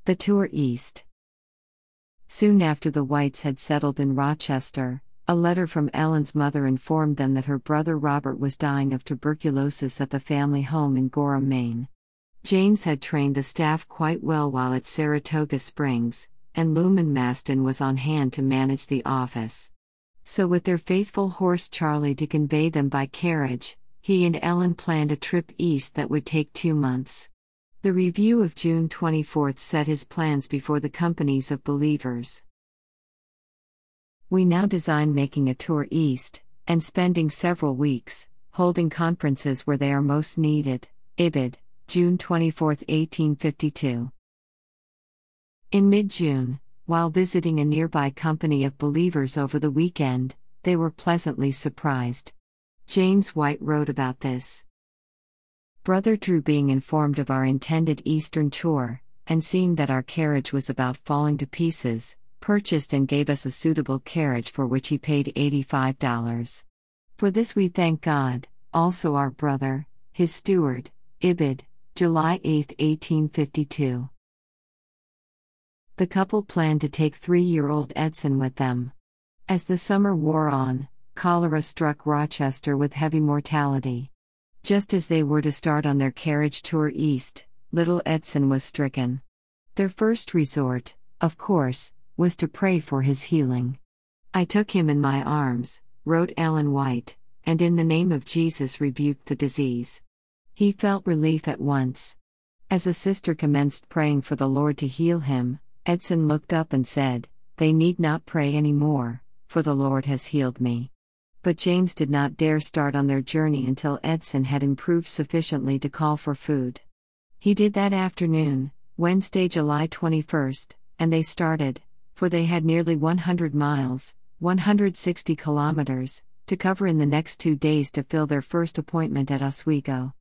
The tour east. Soon after the Whites had settled in Rochester, a letter from Ellen's mother informed them that her brother Robert was dying of tuberculosis at the family home in Gorham, Maine. James had trained the staff quite well while at Saratoga Springs, and Luman Maston was on hand to manage the office. So with their faithful horse Charlie to convey them by carriage, he and Ellen planned a trip east that would take 2 months. The review of June 24 set his plans before the companies of believers. We now design making a tour east, and spending several weeks, holding conferences where they are most needed. Ibid, June 24, 1852. In mid-June, while visiting a nearby company of believers over the weekend, they were pleasantly surprised. James White wrote about this. Brother Drew, being informed of our intended Eastern tour, and seeing that our carriage was about falling to pieces, purchased and gave us a suitable carriage for which he paid $85. For this we thank God, also our brother, his steward. Ibid, July 8, 1852. The couple planned to take 3-year-old Edson with them. As the summer wore on, cholera struck Rochester with heavy mortality. Just as they were to start on their carriage tour east, little Edson was stricken. Their first resort, of course, was to pray for his healing. I took him in my arms, wrote Ellen White, and in the name of Jesus rebuked the disease. He felt relief at once. As a sister commenced praying for the Lord to heal him, Edson looked up and said, "They need not pray any more, for the Lord has healed me." But James did not dare start on their journey until Edson had improved sufficiently to call for food. He did that afternoon, Wednesday, July 21, and they started, for they had nearly 100 miles, 160 kilometers, to cover in the next 2 days to fill their first appointment at Oswego.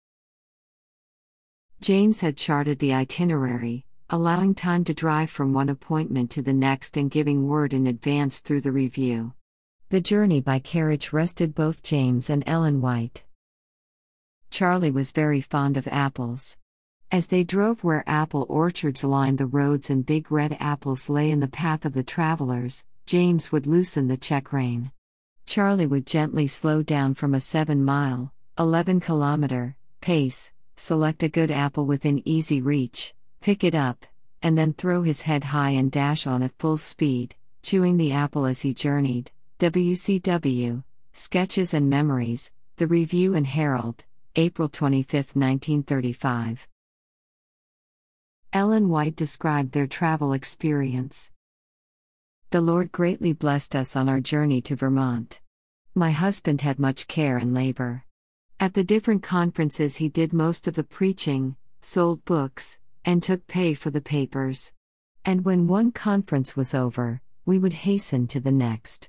James had charted the itinerary, allowing time to drive from one appointment to the next and giving word in advance through the review. The journey by carriage rested both James and Ellen White. Charlie was very fond of apples. As they drove where apple orchards lined the roads and big red apples lay in the path of the travelers, James would loosen the check rein. Charlie would gently slow down from a 7-mile, 11-kilometer, pace, select a good apple within easy reach, pick it up, and then throw his head high and dash on at full speed, chewing the apple as he journeyed. WCW, Sketches and Memories, The Review and Herald, April 25, 1935. Ellen White described their travel experience. The Lord greatly blessed us on our journey to Vermont. My husband had much care and labor. At the different conferences he did most of the preaching, sold books, and took pay for the papers. And when one conference was over, we would hasten to the next.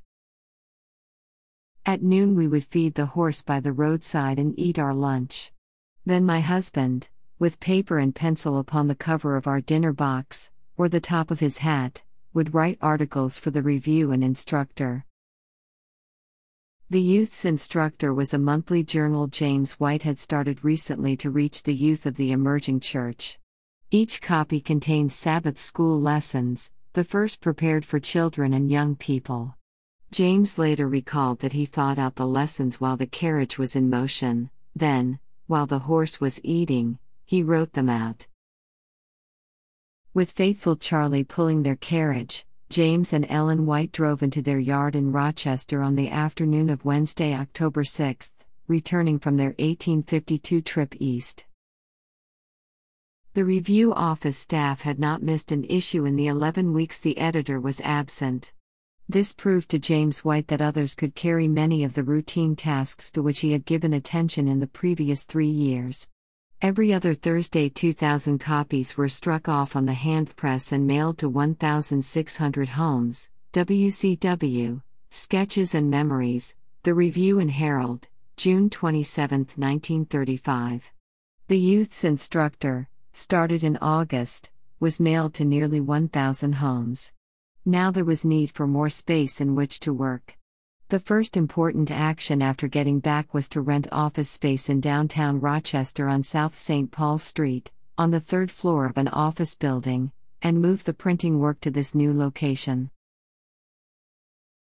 At noon we would feed the horse by the roadside and eat our lunch. Then my husband, with paper and pencil upon the cover of our dinner box, or the top of his hat, would write articles for the Review and Instructor. The Youth's Instructor was a monthly journal James White had started recently to reach the youth of the emerging church. Each copy contained Sabbath school lessons, the first prepared for children and young people. James later recalled that he thought out the lessons while the carriage was in motion, then, while the horse was eating, he wrote them out. With faithful Charlie pulling their carriage, James and Ellen White drove into their yard in Rochester on the afternoon of Wednesday, October 6, returning from their 1852 trip east. The review office staff had not missed an issue in the 11 weeks the editor was absent. This proved to James White that others could carry many of the routine tasks to which he had given attention in the previous 3 years. Every other Thursday 2,000 copies were struck off on the hand press and mailed to 1,600 homes. WCW, Sketches and Memories, The Review and Herald, June 27, 1935. The Youth's Instructor, started in August, was mailed to nearly 1,000 homes. Now there was need for more space in which to work. The first important action after getting back was to rent office space in downtown Rochester on South St. Paul Street, on the 3rd floor of an office building, and moved the printing work to this new location.